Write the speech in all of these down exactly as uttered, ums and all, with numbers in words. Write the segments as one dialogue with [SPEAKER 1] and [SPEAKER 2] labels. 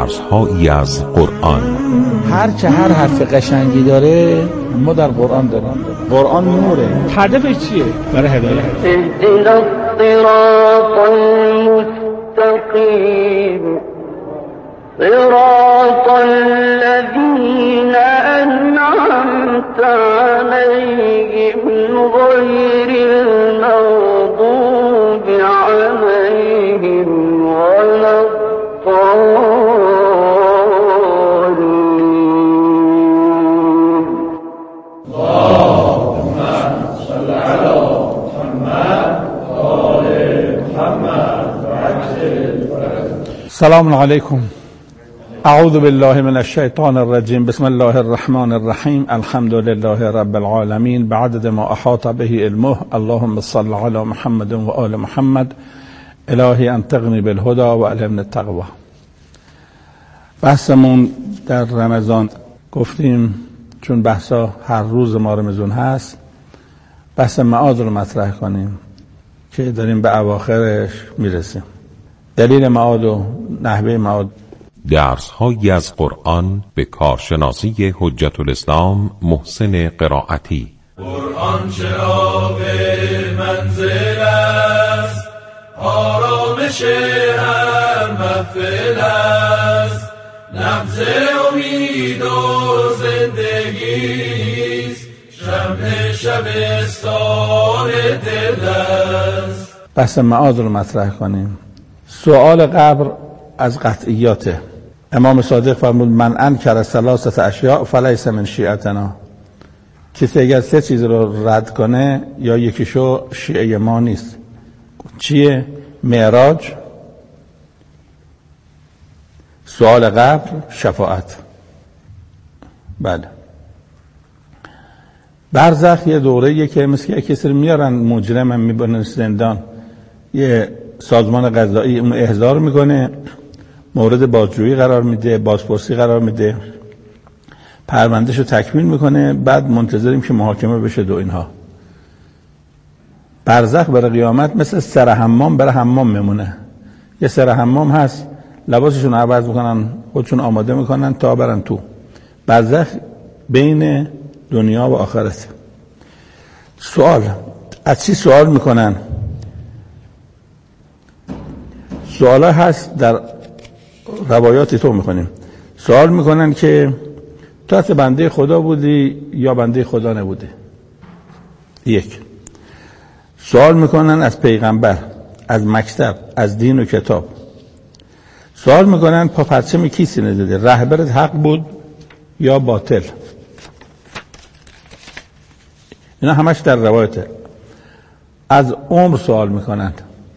[SPEAKER 1] درس‌هایی از قرآن.
[SPEAKER 2] هر که هر حرف قشنگی داره ما در قرآن داریم. قرآن نوره. هدفش چیه؟ برای هدایت.
[SPEAKER 3] اهدنا الصراط المستقیم صراط الذين أنعمت عليهم غير المغضوب عليهم ولا الضالين.
[SPEAKER 4] اللهم صل على محمد وآل محمد وعجل فرجهم.
[SPEAKER 2] سلام علیکم. اعوذ بالله من الشیطان الرجیم. بسم الله الرحمن الرحیم. الحمد لله رب العالمین بعدد ما احاط به علمه. اللهم صل علی محمد و آل محمد. الهی انطقنی بالهدى و علمنا التقوى. بحثمون در رمضان گفتیم چون بحثا هر روز ما رمضان هست، بحث معاد رو مطرح کنیم که داریم به اواخرش میرسیم. دلیل معاد و نحوه معاد.
[SPEAKER 1] درس‌هایی از قرآن به کارشناسی حجت الاسلام محسن قرائتی.
[SPEAKER 4] قرآن چراغ منزل است، آرامش هر محفل است، نبض امید و زندگی است، شمع شبستان دل است.
[SPEAKER 2] بحث معاد رو مطرح کنیم. سؤال قبر از قطعیاته. امام صادق فرمود من انکر ثلاثه اشیاء فلیس من شیعتنا. کسی اگر سه چیز رو رد کنه یا یکیشو شیعه ما نیست. چیه؟ معراج، سؤال قبر، شفاعت. بله. برزخ یه دوره‌ایه که مثل که کسی رو میارن مجرم هم میبرن زندان، یه سازمان قضایی اون احضار میکنه، مورد بازجویی قرار میده، بازپرسی قرار میده، پروندهشو تکمیل میکنه، بعد منتظریم که محاکمه بشه دو اینها. برزخ برای قیامت مثل سر حمام برای حمام میمونه. یه سر حمام هست، لباسشون عوض میکنن، خودشون آماده میکنن تا برن تو. برزخ بین دنیا و آخرت. سوال از چی سوال میکنن؟ سوالا هست در روایات تو میکنیم. سوال میکنن که تو اصلا بنده خدا بودی یا بنده خدا نبودی؟ یک. سوال میکنن از پیغمبر، از مکتب، از دین و کتاب. سوال میکنن پا پرچم کی سینه زده؟ رهبرت حق بود یا باطل؟ اینا همش در روایته. از عمر سوال میکنن.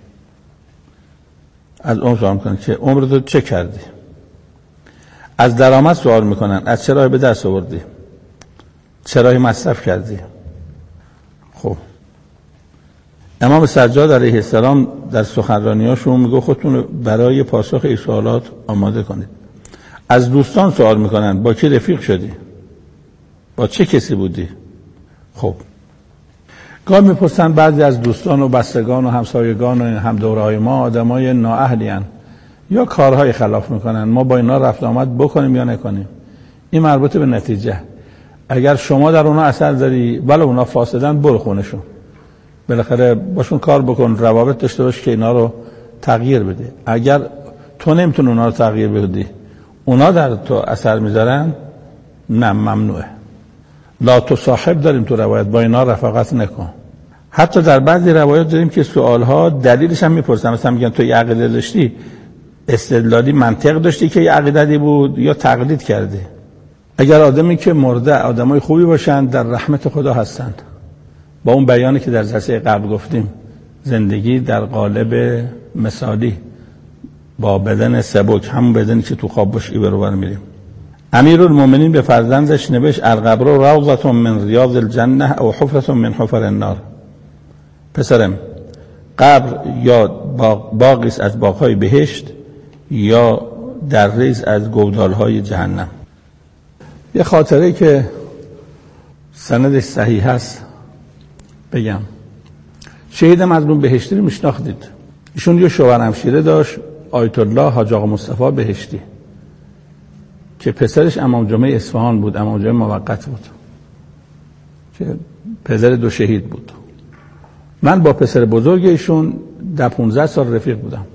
[SPEAKER 2] از عمر سوال میکنن که عمر تو چه کردی؟ از درآمد سوال میکنن. از چه راهی به دست آوردی؟ چه راهی مصرف کردی؟ خب امام سجاد علیه السلام در سخنرانیاشون میگه خودتون برای پاسخ این سوالات آماده کنید. از دوستان سوال میکنن با کی رفیق شدی؟ با چه کسی بودی؟ خب گاه میپرسن بعضی از دوستان و بستگان و همسایگان و هم دوره های ما آدمای نااهلی ان یا کارهای خلاف میکنن، ما با اینا رفت آمد بکنیم یا نکنیم؟ این مربوط به نتیجه. اگر شما در اونا اثر داری ولی اونا فاسدن، برو خونشون، بالاخره باشون کار بکن، روابط داشته باش که اینا رو تغییر بده. اگر تو نمیتونی اونا رو تغییر بدی، اونا در تو اثر میذارن، نه، ممنوعه. لا تصاحب داریم تو روایت، با اینا رفاقت نکن. حتی در بعضی روایات داریم که سوالها دلیلش هم میپرسن، مثلا میگن تو یه عقیده داشتی، استدلالی منطق داشتی که یه عقیدتی بود یا تقلید کردی؟ اگر آدمی که مرده آدمای خوبی باشن در رحمت خدا هستند، با اون بیانی که در جلسه قبل گفتیم، زندگی در قالب مثالی با بدن سبک، همون بدنی که تو خواب باش ای برو بر میریم. امیرالمومنین به فرزندش نوشت القبر روضة من ریاض الجنه او حفرة من حفر النار. پسرم، قبر یا باغی است از باغ‌های بهشت یا دره‌ای از گودال‌های جهنم. یه خاطره که سندش صحیح هست بگم. شهید مظلوم بهشتی رو میشناختید. ایشون یه شوهر همشیره داشت، آیت الله حاج آقا مصطفی بهشتی. که پسرش امام جمعه اصفهان بود، امام جمعه موقت بود که پسر دو شهید بود. من با پسر بزرگ ایشون ده پونزده سال رفیق بودم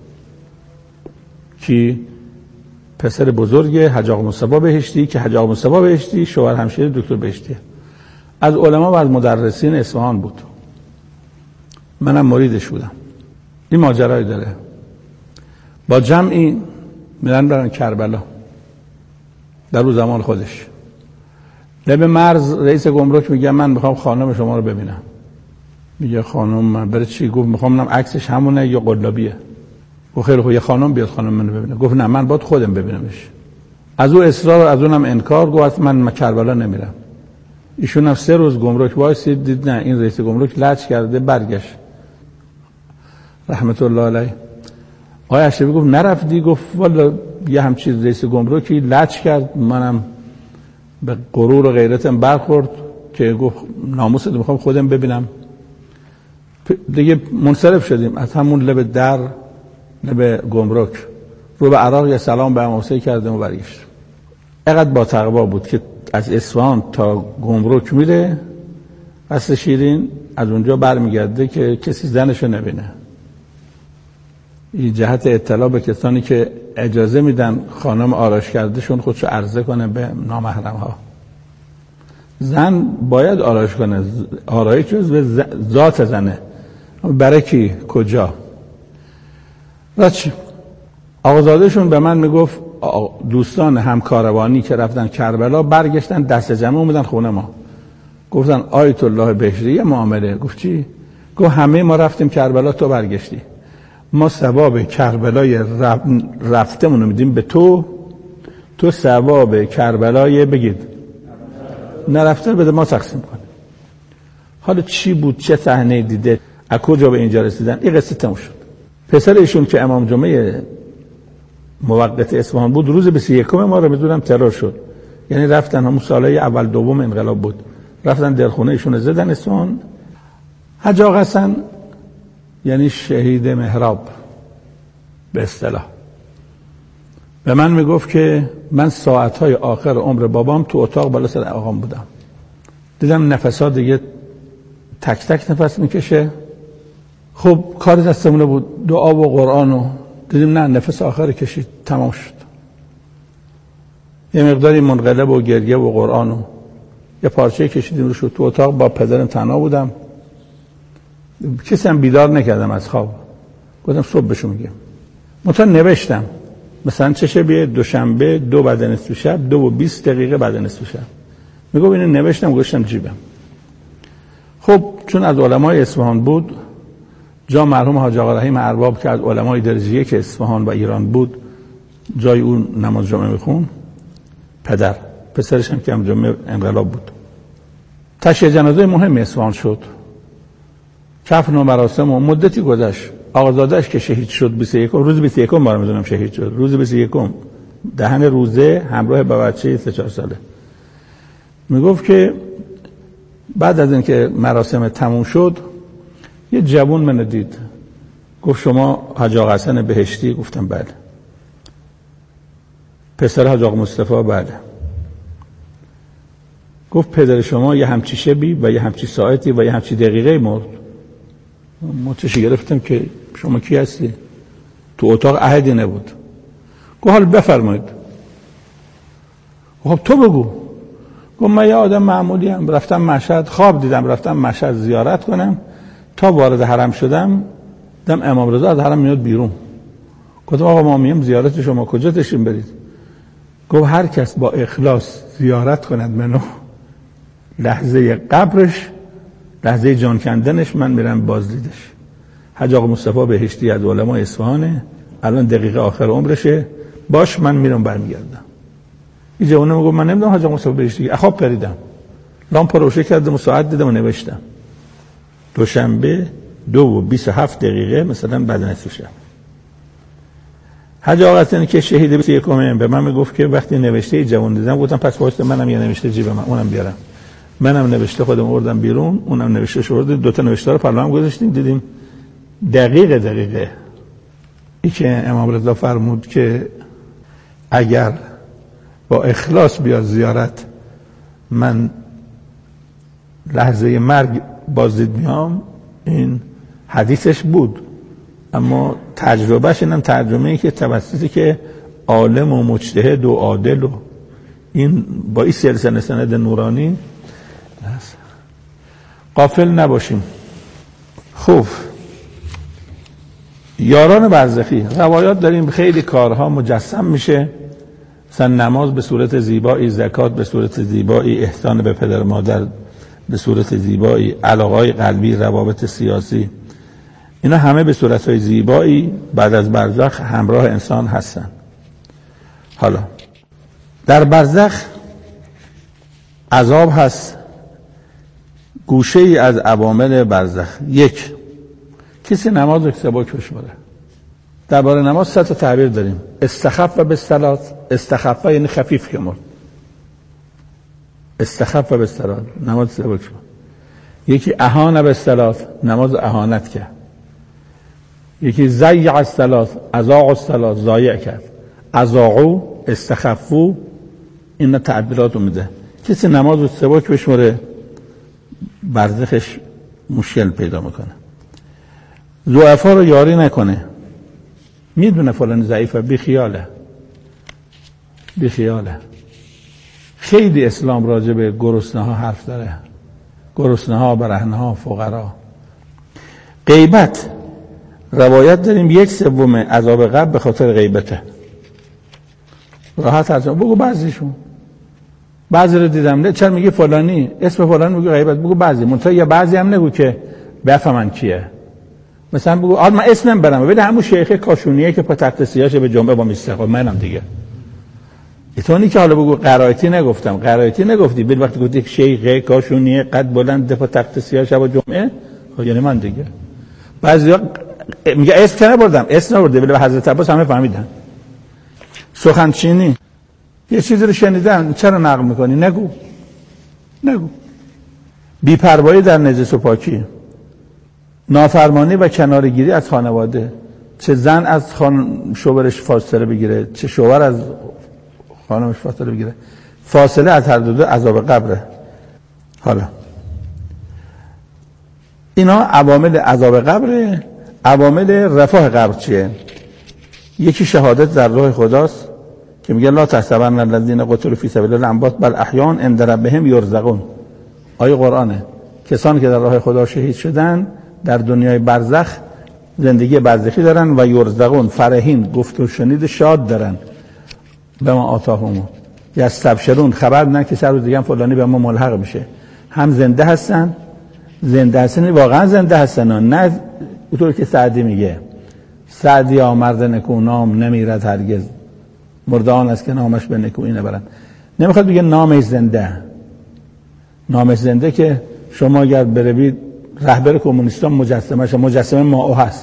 [SPEAKER 2] که پسر بزرگ حاج آقا مصطفی بهشتی که حاج آقا مصطفی بهشتی شوهر همشیره دکتر بهشتی از علما و از مدرسین اصفهان بود. منم مریدش بودم. این ماجرای داره. با جمعی میرن برن کربلا در روز زمان خودش. لب مرز رئیس گمرک میگه من میخوام خانم شما رو ببینم. میگه خانم من برای چی؟ گفت میخوام ببینم عکسش همونه یا قلابیه. گفت خیلی خوب یه خانم بیاد خانم منو ببینه. گفت نه من باید خودم ببینمش. از او اصرار از اونم انکار. گفت من کربلا نمیرم. ایشون هم سه روز گمرک وایسید دید نه این رئیس گمرک لج کرده برگشت رحمت الله علیه. آقای اشرفی گفت نرفتی؟ گفت والا یه همچین رئیس گمرکی لج کرد منم به غرور و غیرتم برخورد که گفت ناموست میخوام خودم ببینم. دیگه منصرف شدیم از همون لب در لب گمرک رو به عراق یه سلام به امام حسین کردیم و برگشت. اینقدر با تقوا بود که از اصفهان تا گمرک میره قصر شیرین، از اونجا برمیگرده که کسی زنشو نبینه. این جهت اطلاع به کسانی که اجازه میدن خانم آرایش کردهشون خودشو عرضه کنه به نامحرم ها. زن باید آرایش کنه، آرایش جزو ذات زنه. برای کی؟ کجا؟ راچی آقازادهشون به من میگفت دوستان همکاروانی که رفتن کربلا برگشتن دست جمع اومدن خونه ما. گفتن آیت الله بهشتی یه معامله. گفت چی؟ گفت همه ما رفتیم کربلا تو برگشتی. ما ثواب کربلای رفتمون رو میدیم به تو، تو ثواب کربلای بگید نرفته بده ما تقسیم کنیم. حالا چی بود؟ چه صحنه دیده؟ از کجا به اینجا رسیدن؟ این قصه تموم شد. پسر ایشون که امام جمعه موقت اصفهان بود روز بیست و یکم ما رو میدونم ترور شد. یعنی رفتن همون سالهای اول دوم انقلاب بود، رفتن در خونه ایشون زدن اصفهان. حاج آقا حسن یعنی شهید محراب به اصطلاح به من میگفت که من ساعتهای آخر عمر بابام تو اتاق بالا سر آقام بودم. دیدم نفسات دیگه تک تک نفس میکشه. خب کار دستمونه بود دعا و قرآن و دیدیم نه نفس آخر کشید تمام شد. یه مقداری منقلب و گریه و قرآن و یه پارچه کشیدیم رو شد. تو اتاق با پدرم تنها بودم، کسی هم بیدار نکردم از خواب. گفتم صبح بشو میگم. منتها نوشتم مثلا چه شبیه دوشنبه دو بعد نصف شب دو و بیست دقیقه بعد نصف شب. میگم اینو نوشتم گذاشتم جیبم. خب چون از علمای اصفهان بود، جا مرحوم حاج آقا رحیم ارباب که از علمای درجه که اصفهان و ایران بود جای اون نماز جمعه میخون. پدر پسرش هم که هم جمعه انقلاب بود. تشییع جنازه مهم اصفهان شد. کفن و مراسم و مدتی گذشت. آقازادهش که شهید شد بیست و یکم روز بیست و یکم بار میدونم شهید شد. روز بیست و یکم دهن روزه همراه با بچه سه چهار ساله. میگفت که بعد از اینکه مراسم تموم شد یه جوون منو دید. گفت شما حاج آقا حسن بهشتی؟ گفتم بله. پسر حاج آقا مصطفی؟ بله. گفت پدر شما یه همچی شبی و یه همچی ساعتی و یه همچی دقیقه مرد. متشی گرفتم که شما کی هستی؟ تو اتاق احدی نبود. گفت حال بفرمایید. خب تو بگو. گفت من یه آدم معمولی هم رفتم مشهد، خواب دیدم رفتم مشهد زیارت کنم، تا وارد حرم شدم دیدم امام رضا از حرم میاد بیرون. گفتم آقا ما میام زیارت شما، کجا تشریم برید؟ گفت هر کس با اخلاص زیارت کند منو لحظه قبرش لحظه جان کندنش من میرم بازدیدش. حاج آقا مصطفی بهشتی از علمای اصفهانه، الان دقیقه آخر عمرشه، باش من میرم برمیگردم. این جوانه میگه من نمیدونم حاج آقا مصطفی بهشتی. خواب پریدم، لامپ روشن کردم و ساعت دیدم و نوشتم دوشنبه دو و بیست و هفت دقیقه مثلا بعد نصف شب. حاج آقا حسن که شهید بیست و یکم به من میگفت که وقتی نوشته جوان دیدم گفتم پس واسه منم یه نوشته جیب من اونم بیارم. منم نوشته خودم آوردم بیرون، اونم نوشته شورد، دو تا نوشته رو پرلام گذاشتیم. دیدیم دقیقه دقیقه ای که امام رضا فرمود که اگر با اخلاص بیاد زیارت، من لحظه مرگ بازدید میام، این حدیثش بود، اما تجربهش اینم ترجمه ای که توسطی که عالم و مجتهد و عادل و این با این سلسله سند نورانی غافل نباشیم. خوب، یاران برزخی روایات داریم، خیلی کارها مجسم میشه، مثلا نماز به صورت زیبایی، زکات به صورت زیبایی، احسان به پدر مادر به صورت زیبایی، علاقه‌های قلبی، روابط سیاسی، اینا همه به صورت‌های زیبایی بعد از برزخ همراه انسان هستن. حالا در برزخ عذاب هست. گوشه ای از عوامل برزخ، یک، کسی نماز رو سبک بشماره. درباره نماز سه تا تعبیر داریم: استخف و بالصلات، استخف یعنی خفیف که مرد، استخف و بالصلات نماز سبک شد. یکی اهان بالصلات، نماز اهانت کرد. یکی ضیع الصلات، اضاع الصلات، ضایع کرد. اضاعوا، استخفوا، اینا تعبیرات رو میده. کسی نماز رو سبک بشماره برزخش مشکل پیدا میکنه. ضعفا رو یاری نکنه، میدونه فلان ضعیفه، بی خیاله بی خیاله. خیلی اسلام راجع به گرسنه ها حرف داره، گرسنه ها، برهنه ها، فقرا. غیبت روایت داریم یک سوم عذاب قبر به خاطر غیبته. راحت از بگو بعضیشون، بعضی رو دیدم نه چرا میگی فلانی، اسم فلانی میگی غیبت، بگو بعضی، منتها یا بعضی هم نگو که بفهمن کیه. مثلا بگو آره من اسمم برم ولی همون شیخ کاشونیه که پا تخت سیاشه به جمعه با میسته، منم دیگه. ایتونی که حالا بگو قرائتی نگفتم، قرائتی نگفتی، بل وقتی گفتی شیخ کاشونیه قد بلند پا تخت سیاشه با جمعه، خب یعنی من دیگه. بعضیا میگه اسم که نبردم، اسم نبرده ولی به حضرت عباس همه فهمیدن. سخنچینی، یه چیزی رو شنیدن چرا نقل میکنی؟ نگو نگو. بی‌پروایی در نجس و پاکی، نافرمانی و کنارگیری از خانواده، چه زن از خان شوهرش فاصله بگیره، چه شوهر از خانمش فاصله بگیره، فاصله از هر دو عذاب قبره. حالا اینا عوامل عذاب قبره. عوامل رفاه قبر چیه؟ یکی شهادت در راه خداست که میگه لا تحسبن الذین قتلوا فی سبیل الله اموات بل احیاء عند ربهم یرزقون. آیه قرآنه. کسانی که در راه خدا شهید شدن در دنیای برزخ زندگی برزخی دارن و یرزقون، فرحین، گفت و شنید، شاد دارن. به ما آتاهم یستبشرون، خبر نه که سر روز دیگه فلانی به ما ملحق میشه. هم زنده هستن، زنده هستن واقعا زنده هستن، نه اونطور که سعدی میگه سعدی آمرد نکو نام نمیرد هرگز، مرده آن است که نامش به نکویی نبرند. نمیخواد بگه نامش زنده، نامش زنده که شما اگر بروید رهبر کمونیستان مجسمه مجسمه ماو هست،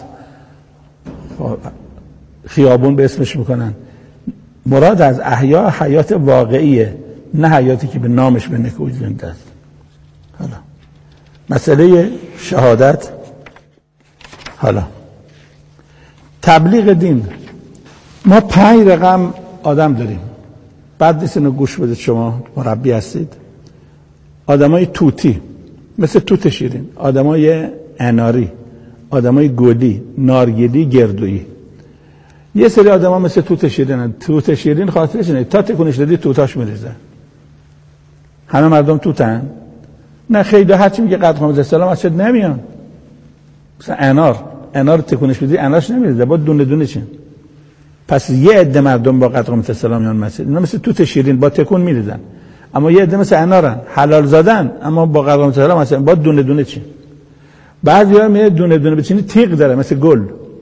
[SPEAKER 2] خیابون به اسمش میکنن. مراد از احیا حیات واقعیه، نه حیاتی که به نامش به نکویی زنده است. حالا مسئله شهادت. حالا تبلیغ دین، ما پنج رقم آدم داریم، بعد نیست اینو گوش بدید، شما مربی هستید. آدمای توتی مثل توت شیرین، آدمای اناری، آدمای گلی، نارگیلی، گردویی. یه سری آدما مثل توت شیرین، توت شیرین خاطرش اینه تا تکونش دادی توتاش میریزه. همه مردم توتن؟ نه خیلی، هرچی میگه قد قامت السلام از شد نمیان. مثلا انار، انار تکونش بدی انارش نمیریزه، با دونه دونه چین. پس یه عده مردم با قد قامت السلام میان مسجد، اینا مثل توت شیرین با تکون میریزن. اما یه عده مثل انارن، حلال زادن، اما با قد قامت السلام مثلا با دونه دونه چین. بعضیا میگه دونه دونه بچینی تیغ داره مثل گل.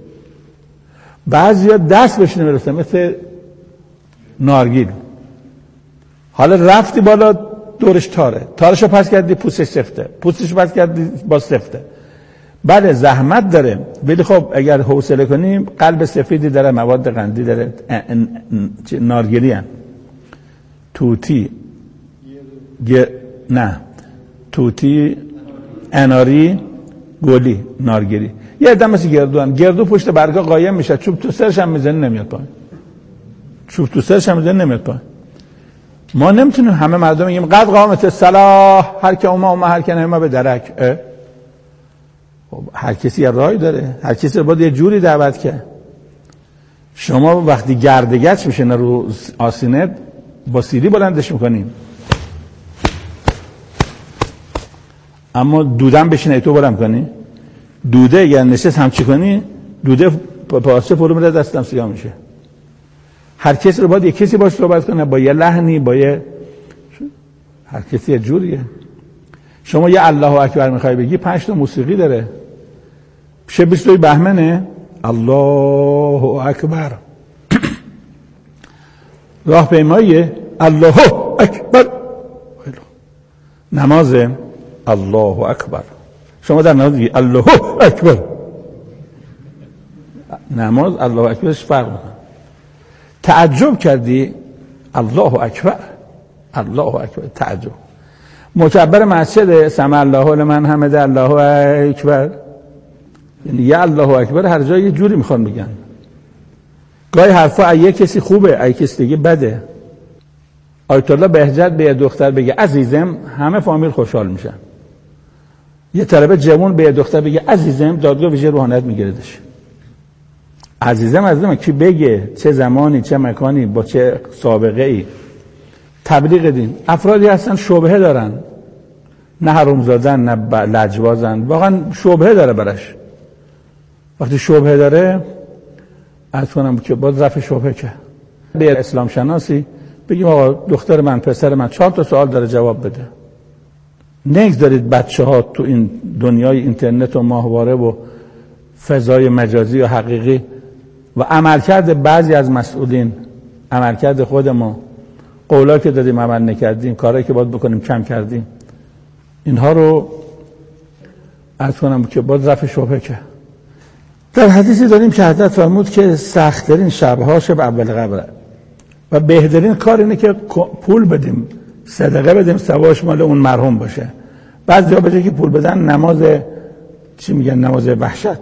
[SPEAKER 2] بعضیا دست بهش نمیرسه مثل نارگیل. حالا رفتی بالا دورش تاره، تارشو پس کردی پوستش سفته، پوستش پس کردی با سفته. بله زحمت داره، ولی خب اگر حوصله کنیم قلب سفیدی داره، مواد قندی داره. نارگیلی هم توتی گ... نه توتی اناری گلی نارگیلی. یه عده مثل گردو هم. گردو پشت برگا قایم میشه، چوب تو سرش هم میزنه نمیاد پایین، چوب تو سرش هم میزنه نمیاد پایین. ما نمیتونیم همه مردم بگیم قد قامت الصلاة هر که اوما اوما هر که نمیما به درک. خب هر کسی یه راهی داره، هر کسی رو باید یه جوری دعوت کرد. شما وقتی گردگچ میشه رو آسینه با سیلی بلندش میکنیم، اما دودم بشینه تو بلند کنی، دوده اگر نشست همچی کنی دوده پاسه فرو میره دستم سیاه میشه. هر کسی رو باید یه کسی باش صحبت کنه با یه لحنی، با یه هر کسی یه جوریه. شما یه الله اکبر میخوای بگی پنج تا موسیقی داره. شب بیستوی بهمنه الله اکبر، راه پیماییه الله اکبر، نماز الله اکبر. شما در نماز بگی الله اکبر، نماز الله اکبرش فرق میکنه. تعجب کردی الله اکبر، الله اکبر تعجب. مکبر مسجد سمع الله لمن حمده الله اکبر، یعنی یا الله اکبر هر جای یه جوری میخوان بگن. گاهی حرفا ای کسی خوبه ای کسی دیگه بده. آیت الله بهجت به دختر بگه عزیزم، همه فامیل خوشحال میشن. یه طلبه جوان به دختر بگه عزیزم، دادگاه ویژه روحانیت میگیردش. عزیزم عزیزم کی بگه، چه زمانی، چه مکانی، با چه سابقه ای. تبلیغ دین افرادی هستن شبهه دارن، نه حروم زادن نه لجبازن، واقعا شبهه داره برش. وقتی شبهه داره عرض کنم که باید رفع شبهه که به اسلام شناسی بگیم آقا دختر من پسر من چهار تا سوال داره جواب بده. نگذارید بچه ها تو این دنیای اینترنت و ماهواره و فضای مجازی و حقیقی و عملکرد بعضی از مسئولین، عملکرد خود ما، قولا که دادیم عمل نکردیم، کارهایی که باید بکنیم کم کردیم، اینها رو عرض کنم که باید رفع شبهه که. در حدیثی داریم که حضرت فرمود که سخت‌ترین شب‌ها شب اول قبره و بهترین کار اینه که پول بدیم، صدقه بدیم، ثوابش مال اون مرحوم باشه. بعضیا به جای که پول بدن نماز چی میگن، نماز وحشت،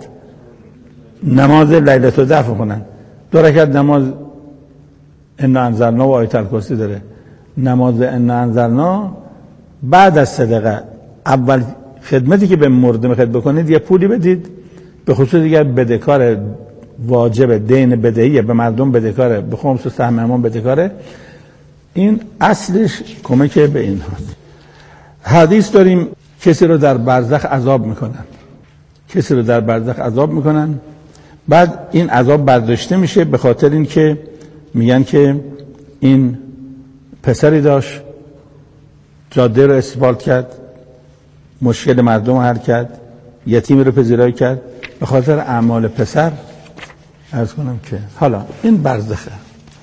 [SPEAKER 2] نماز لیلة الدفع کنن. دو رکعت نماز انا انزلنا و آیت الکرسی داره. نماز انا انزلنا بعد از صدقه، اول خدمتی که به مرده میخواید بکنید یه پولی بدید، به خصوص دیگر بدهکار واجب دین بدهیه، به مردم بدهکاره، به خمس و سهم امام بدهکاره. این اصلش کمک به این هست. حدیث داریم کسی رو در برزخ عذاب میکنن، کسی رو در برزخ عذاب میکنن، بعد این عذاب برداشته میشه به خاطر این که میگن که این پسری داشت جاده رو اسفالت کرد، مشکل مردم رو حل کرد، یتیمی رو پذیرایی کرد، به خاطر اعمال پسر عرض کنم که حالا این برزخه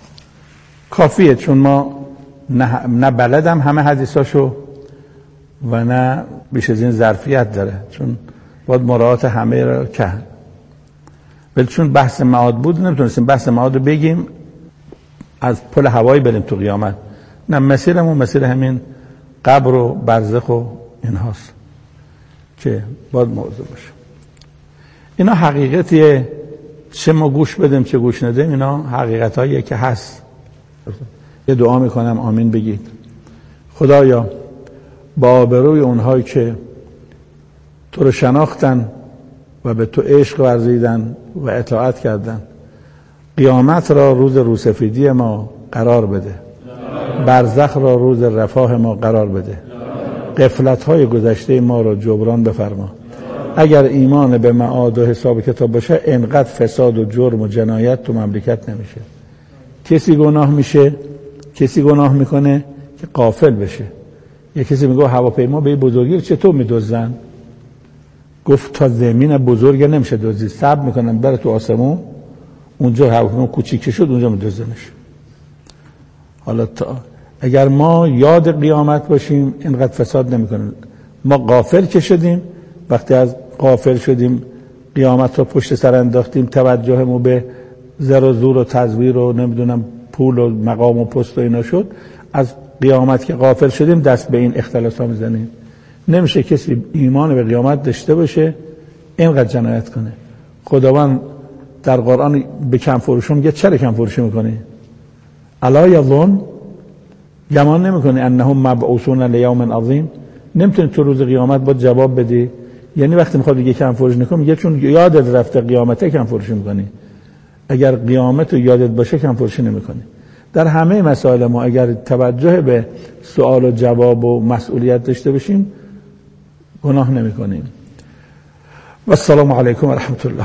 [SPEAKER 2] کافیه، چون ما نه, نه بلدم همه حدیثاشو و نه بیش از این ظرفیت داره، چون باید مراعات همه رو کرد. ولی چون بحث معاد بود نمیتونستیم بحث معاد رو بگیم از پل هوایی بریم تو قیامت. نه، مسیرمون مسیر همین قبر و برزخ و این هاست که باید موضوع باشه. اینا حقیقتیه، چه ما گوش بدیم چه گوش ندیم، اینا حقیقت هاییه که هست. یه دعا میکنم آمین بگید. خدایا با آبروی اونهایی که تو رو شناختن و به تو عشق ورزیدن و اطاعت کردن، قیامت را روز روسفیدی ما قرار بده، برزخ را روز رفاه ما قرار بده، غفلت های گذشته ما را جبران بفرما. اگر ایمان به معاد و حساب کتاب باشه انقدر فساد و جرم و جنایت تو مملکت نمیشه. کسی گناه میشه، کسی گناه میکنه که غافل بشه. یه کسی میگه هواپیما به بزرگی رو چطور میدزدن؟ گفت تا زمین بزرگ نمیشه دزدید، صبر میکنن بره تو آسمون، اونجا هواپیما کوچیک شد اونجا میدزدنش. حالا تا اگر ما یاد قیامت باشیم اینقدر فساد نمیکنن. ما غافل که شدیم، وقتی از غافل شدیم قیامت رو پشت سر انداختیم، توجهمون به زر و زور و تزویر و نمیدونم پول و مقام و پست و اینا شد، از قیامت که غافل شدیم دست به این اختلاس ها میزنیم. نمیشه کسی ایمان به قیامت داشته باشه اینقدر جنایت کنه. خداوند در قرآن به کم فروشون میگه چرا کم فروشی میکنی؟ الا یظن گمان نمیکنی انهم مبعوثون لیوم عظیم؟ نمیتونی تو روز قیامت با جواب بدی؟ یعنی وقتی میخواد دیگه کم فروش نکنی میگه چون یادت رفته قیامته کم فروشی میکنی، اگر قیامت رو یادت باشه کم فروشی نمیکنی. در همه مسائل ما اگر توجه به سوال و جواب و مسئولیت داشته باشیم گناه نمیکنیم. و السلام علیکم و رحمت الله.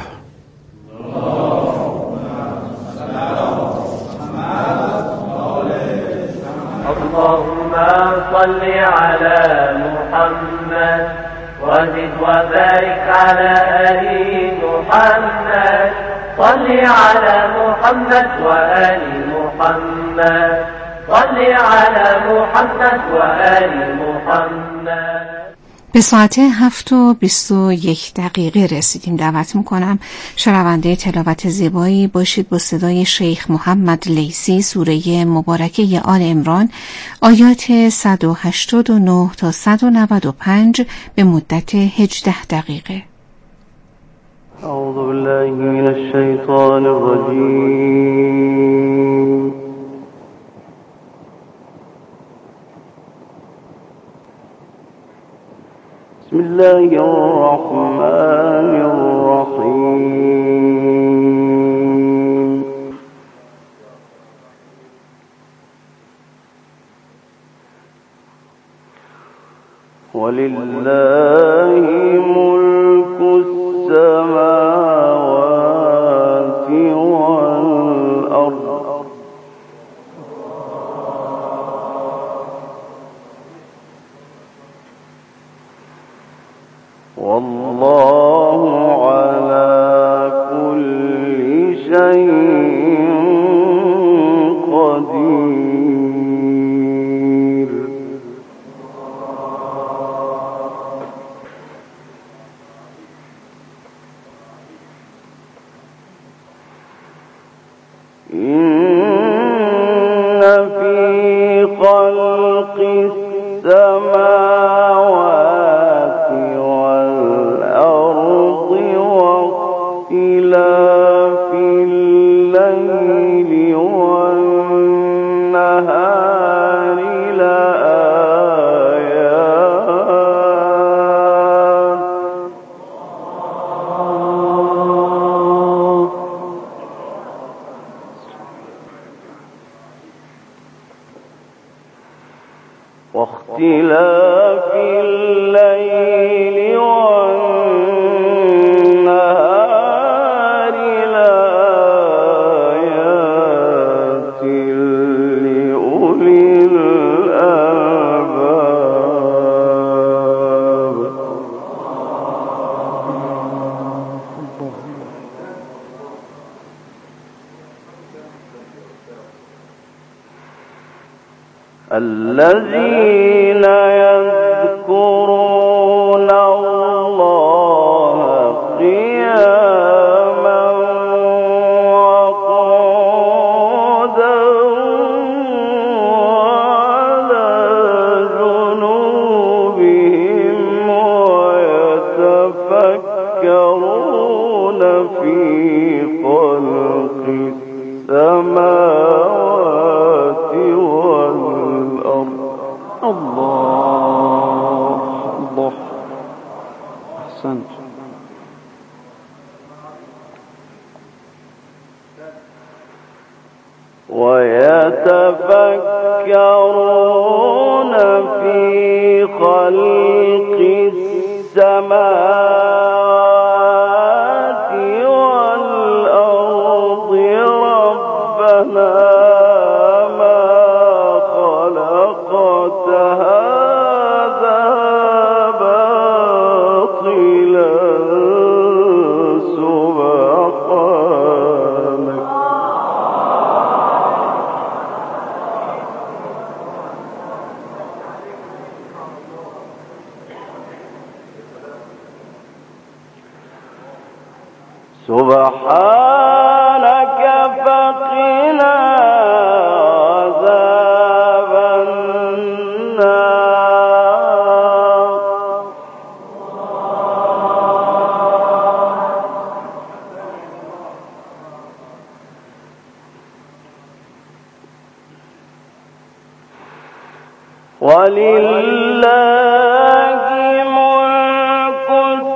[SPEAKER 3] اللهم صل على محمد وزد وبارك على آل محمد. صل على محمد وآل محمد. صل على محمد وآل محمد.
[SPEAKER 5] به ساعت هفت و بیست و یک دقیقه رسیدیم. دعوت میکنم شنونده تلاوت زیبایی باشید با صدای شیخ محمد لیثی، سوره مبارکه آل عمران، آیات صد و هشتاد و نه تا صد و نود و پنج به مدت هجده دقیقه.
[SPEAKER 3] اعوذ بالله من الشیطان الرجیم. بسم الله الرحمن الرحيم. ولله ملك السماوات والأرض والله على كل شيء قدير. إن في خلق السماوات والأرض واختلاف الليل والنهار لآيات واختلاف الليل والنهار لآيات لأولي الألباب. الذين يذكرون الله قياما وقعودا وعلى جنوبهم ويتفكرون في خلق السماوات والأرض. الله الله أحسنت. ويتفكرون في خلق السماوات والأرض ربنا ما خلقت هذا باطلا سبحانك. سبحانك فقنا عذاب النار. ولله ملك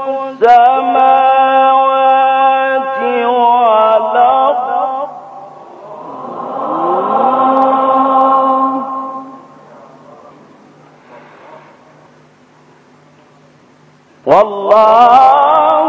[SPEAKER 3] السماوات والأرض والله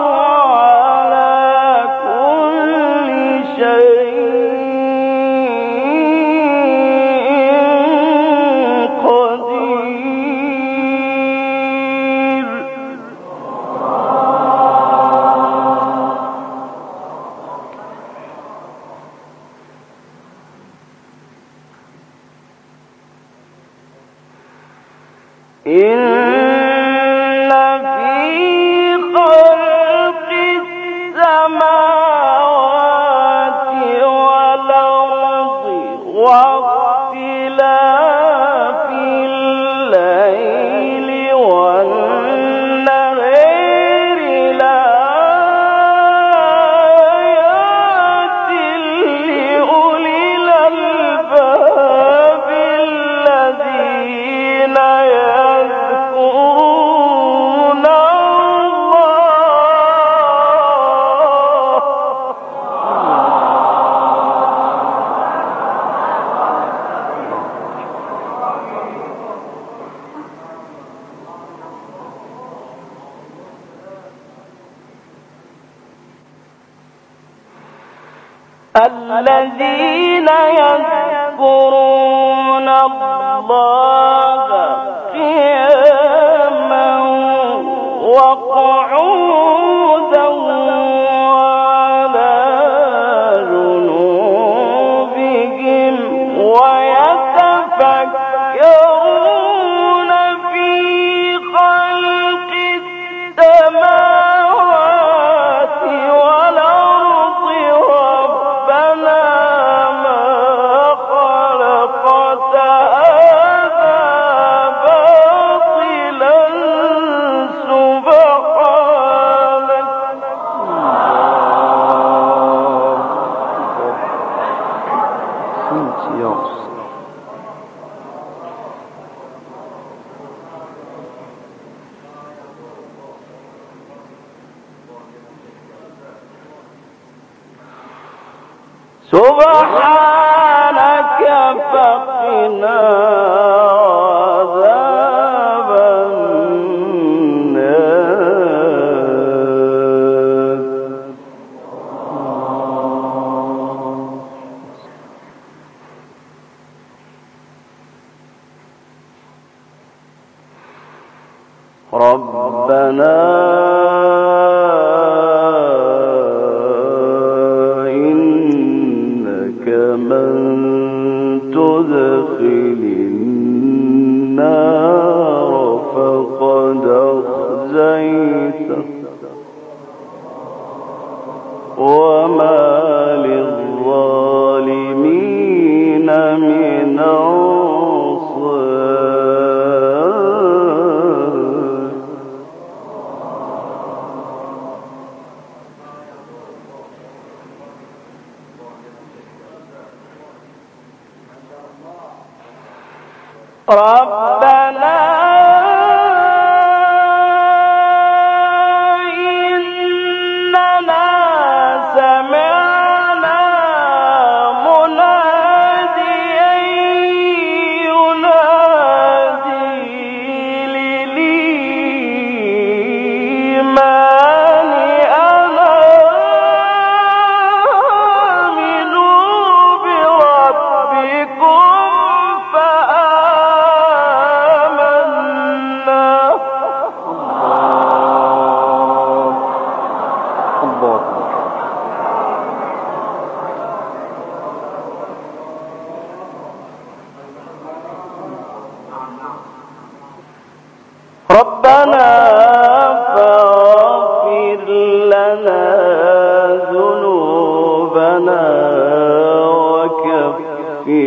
[SPEAKER 3] الذين يذكرون الله قياما وقعودا وعلى جنوبهم ويتفكرون في خلق السماوات والأرض ربنا ما خلقت هذا باطلا سبحانك. سبحانك فقنا عذاب النار. ربنا